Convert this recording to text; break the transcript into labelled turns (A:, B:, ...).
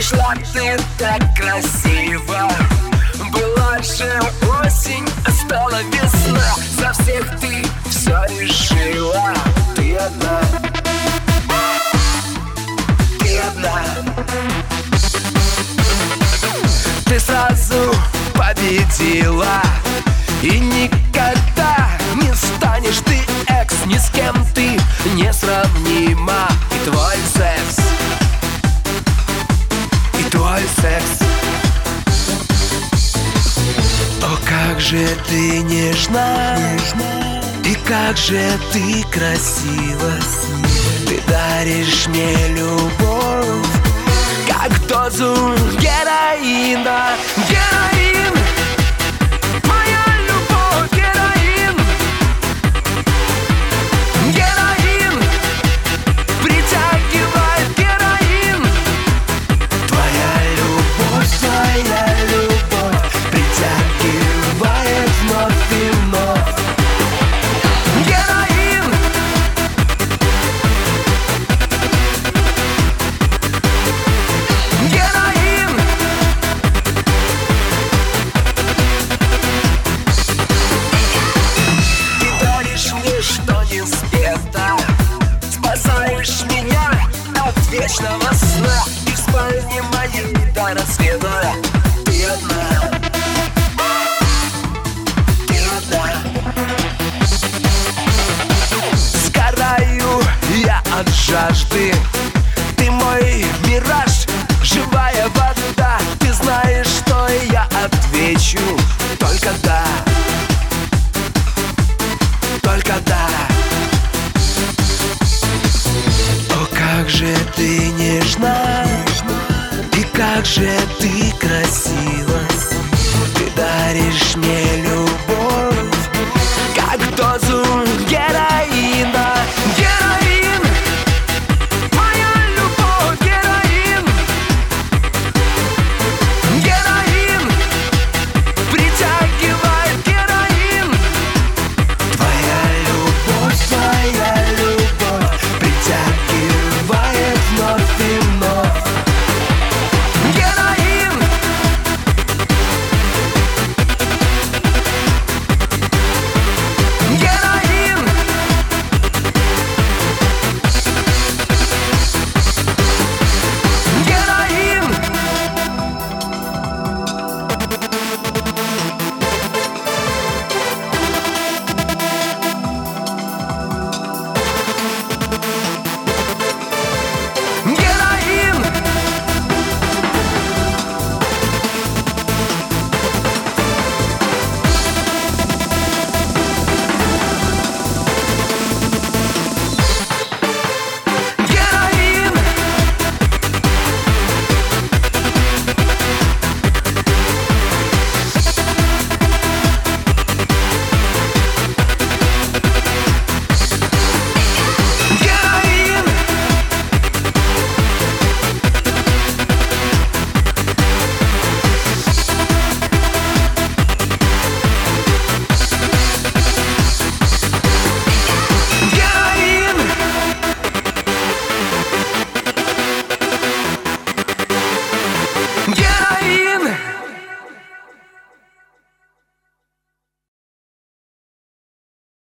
A: Пришла ты так красиво. Была же осень, а стала весна. За всех ты все решила. Ты одна, ты одна. Ты сразу победила, и никогда не станешь ты экс. Ни с кем ты несравнима. И твой секс, и твой секс. О, как же ты нежна, и как же ты красива. Ты даришь мне любовь, как дозу героина. Героин, моя любовь, героин. Героин притягивает, героин. Твоя любовь притягивает вновь и вновь. Героин, героин. Ты даришь мне, что не спето, спасаешь меня от вечного сна. И в спальне моей до рассвета ты одна, ты одна. Сгораю я от жажды. Ты мой мираж, живая вода. Ты знаешь, что я отвечу только да, только да. О, как же ты нежна, и как же ты красива. Ты даришь